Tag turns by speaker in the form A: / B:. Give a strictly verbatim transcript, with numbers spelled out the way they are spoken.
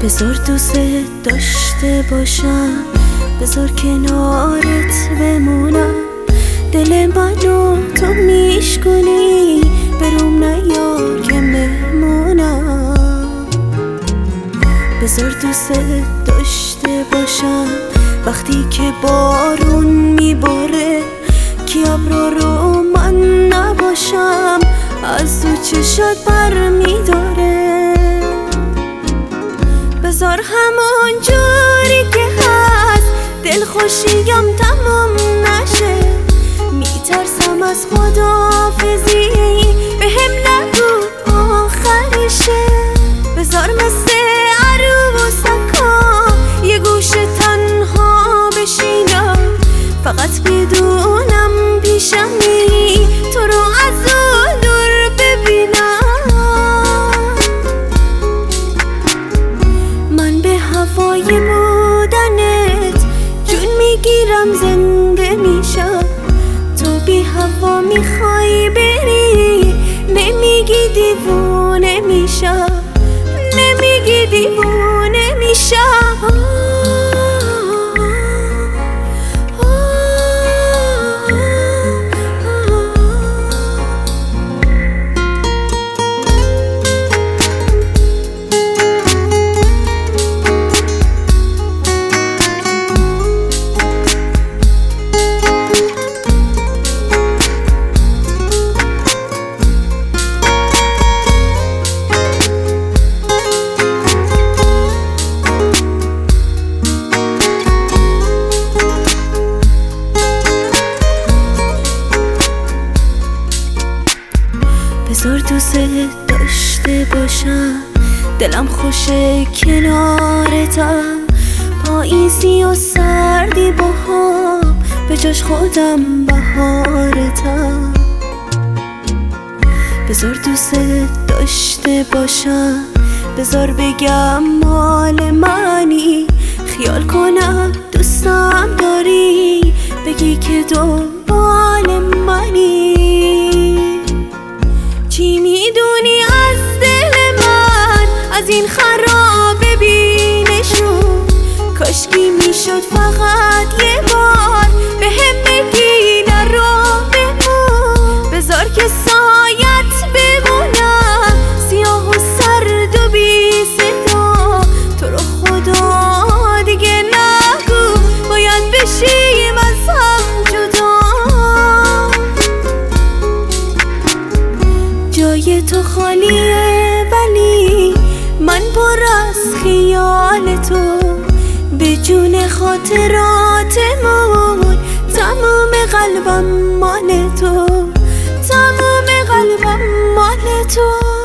A: بذار دوست داشته باشم، بذار کنارت بمونم، دل منو تو میشکنی، بروم نیار که مهمونم. بذار دوست داشته باشم وقتی که بارون میباره، کی ابرا رو من نباشم، از تو چشات بر میداره. بذار همون جوری که هست دلخوشیم تمام نشه، میترسم از خداحافظی بهم نگو آخرشه. بذار مثل عروسکا یه گوشه تنها بشینم، فقط بدونم پیشمی، تو رو از اون دور ببینم. من به هوای بودنت جون میگیرم، زنده میشم. تو بی هوا میخوای بری، نمیگی دیوونه میشم، نمیگی دیوونه میشم. بذار دوست داشته باشم، دلم خوشه کنارتم، پاییزی و سردی با هم، به جاش خودم بهارتم. بذار دوست داشته باشم، بذار بگم مال منی، خیال کنم دوستم داری، بگی که دنبال منی. چی میدونی از دل من، از این خرابه بینشون، کاشکی میشد فقط یه بار به هم بگی نرو بمون. بذار که سایت بمونم، سیاه و سرد و بی صدا، تو رو خدا دیگه نگو باید بشیم از هم جدا. جای تو خالیه ولی من پر از خیال تو، به جون خاطراتمون تمام قلبم مال تو، تمام قلبم مال تو.